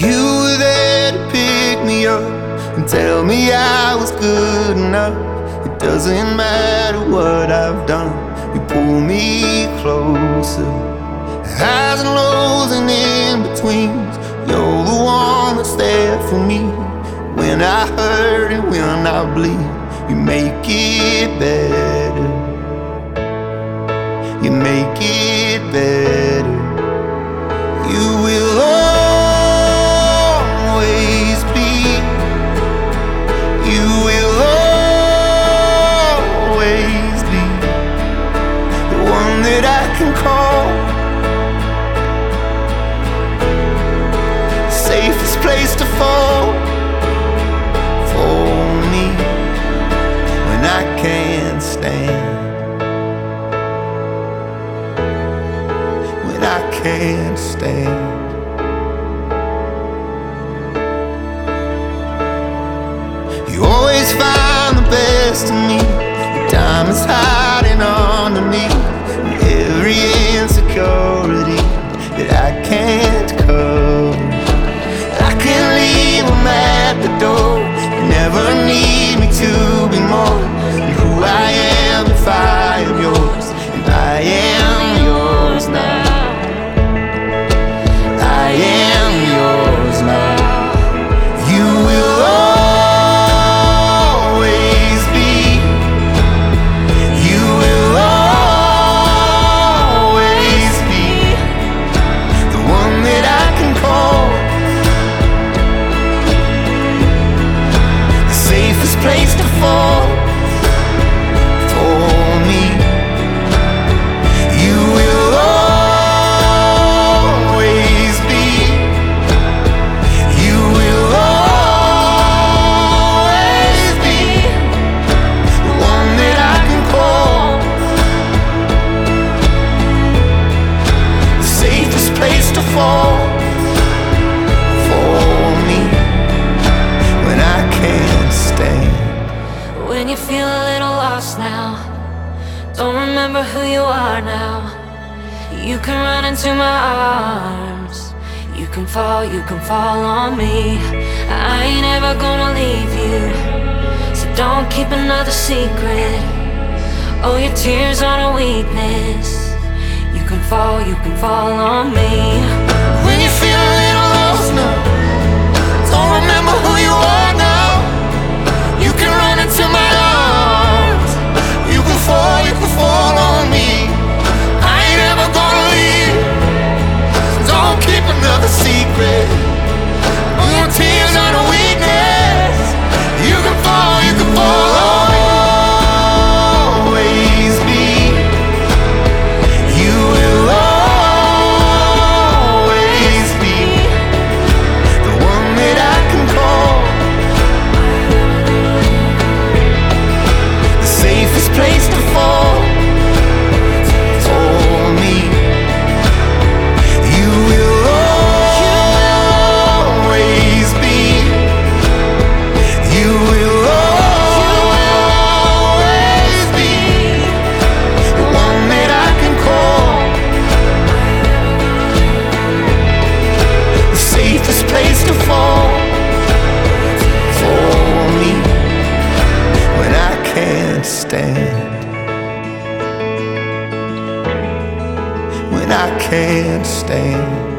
You were there to pick me up and tell me I was good enough. It doesn't matter what I've done, you pull me closer. Highs and lows and in-betweens, you're the one that's there for me. When I hurt and when I bleed, you make it better. You make it better. You will always be. You will always be the one that I can call. Safest place to fall for me when I can't stand. When I can't stand. You always find the best in me. The diamonds hiding underneath every insecurity that I can't cover. I can leave them at the door. You never need me to be more than who I am if I am yours, and I am yours now. I am yours now. You will always be. You will always be the one that I can call. The safest place to fall for me. You will always be. You will always be the one that I can call. The safest place to fall for me when I can't stand. When you feel a little lost now, don't remember who you are now, you can run into my arms. You can fall on me. I ain't ever gonna leave you, so don't keep another secret. Oh, your tears aren't a weakness. You can fall on me. When you feel a little lost now, don't remember who you are now, you can run into my arms. You can fall on me. I ain't ever gonna leave, so don't keep another secret. Oh, your tears aren't a weakness. You can fall always be. You will always be the one that I can call. The safest place to fall for me. You will always be. You will always be the one that I can call. The safest place to fall for me when I can't stand. When I can't stand.